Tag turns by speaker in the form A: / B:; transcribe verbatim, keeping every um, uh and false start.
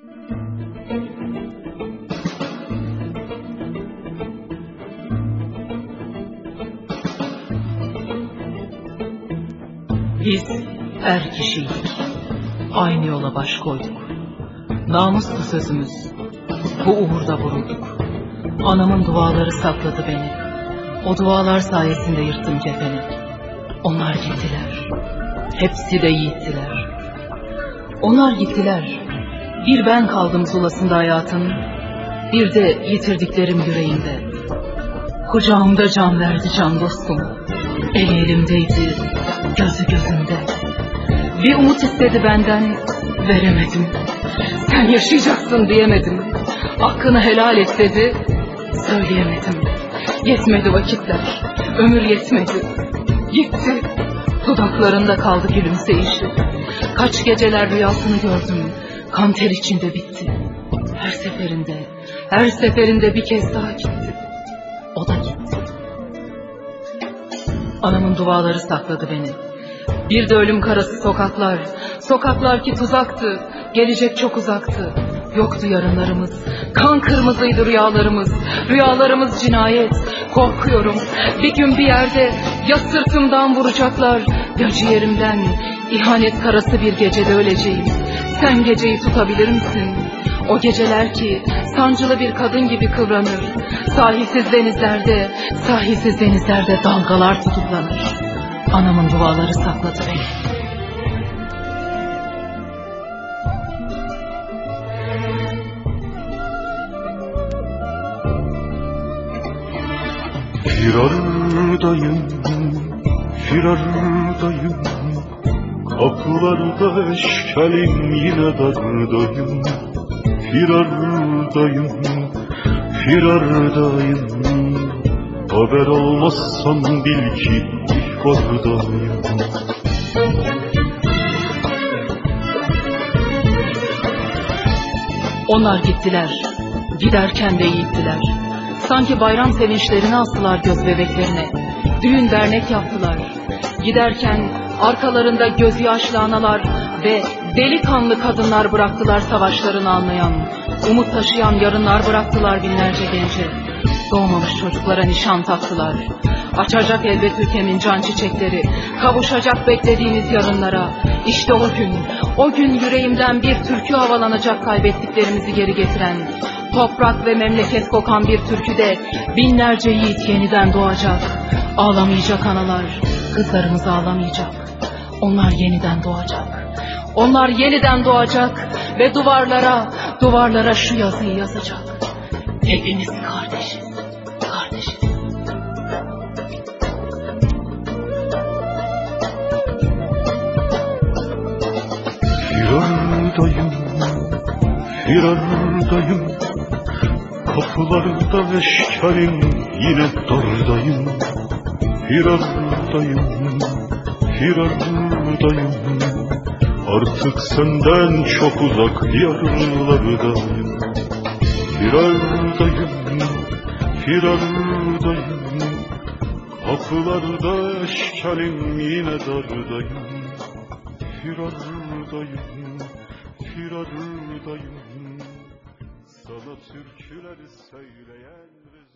A: Biz er kişiydik, aynı yola baş koyduk. Namuslu sözümüz, bu uğurda vurulduk. Anamın duaları sakladı beni, o dualar sayesinde yırttım kefeni. Onlar gittiler, hepsi de yiğittiler. Onlar gittiler, bir ben kaldım zulasında hayatın, bir de yitirdiklerim yüreğimde. Kucağımda can verdi can dostum, eli elimdeydi, gözü gözümde. Bir umut istedi benden, veremedim. Sen yaşayacaksın diyemedim. Hakkını helal et dedi, söyleyemedim. Yetmedi vakitler, ömür yetmedi. Gitti, dudaklarında kaldı gülümseyişi. Kaç geceler rüyasını gördüm, kan ter içinde bitti. Her seferinde, her seferinde bir kez daha gitti. O da gitti. Anamın duaları sakladı beni. Bir de ölüm karası sokaklar, sokaklar ki tuzaktı, gelecek çok uzaktı. Yoktu yarınlarımız, kan kırmızıydı rüyalarımız, rüyalarımız cinayet. Korkuyorum, bir gün bir yerde ya sırtımdan vuracaklar, ya ciğerimden. İhanet karası bir gecede öleceğim. Sen geceyi tutabilir misin? O geceler ki sancılı bir kadın gibi kıvranır. Sahilsiz denizlerde, sahilsiz denizlerde dalgalar tutuklanır. Anamın duaları sakladı beni.
B: Firardayım, firardayım. Kapılarda eşkelim yine dardayım. Firardayım, firardayım. Haber olmazsan bil ki ihbardayım.
A: Onlar gittiler, giderken de yiğittiler. Sanki bayram sevinçlerini astılar göz bebeklerine. Düğün dernek yaptılar. Giderken arkalarında gözyaşlı analar ve delikanlı kadınlar bıraktılar savaşlarını anlayan. Umut taşıyan yarınlar bıraktılar binlerce gence. Doğmamış çocuklara nişan taktılar. Açacak elbet ülkemin can çiçekleri, kavuşacak beklediğimiz yarınlara. İşte o gün, o gün yüreğimden bir türkü havalanacak kaybettiklerimizi geri getiren. Toprak ve memleket kokan bir türküde binlerce yiğit yeniden doğacak. Ağlamayacak analar, kızlarımız ağlamayacak. Onlar yeniden doğacak. Onlar yeniden doğacak ve duvarlara, duvarlara şu yazıyı yazacak. Hepimiz kardeşiz, kardeşiz.
B: Firardayım, firardayım. Kapılarda eşkelim yine dardayım. Firardayım, firardayım. Artık senden çok uzak yarlardayım. Firardayım, firardayım. Kapılarda eşkelim yine dardayım. Firardayım, firardayım. Sana türküler söyleyen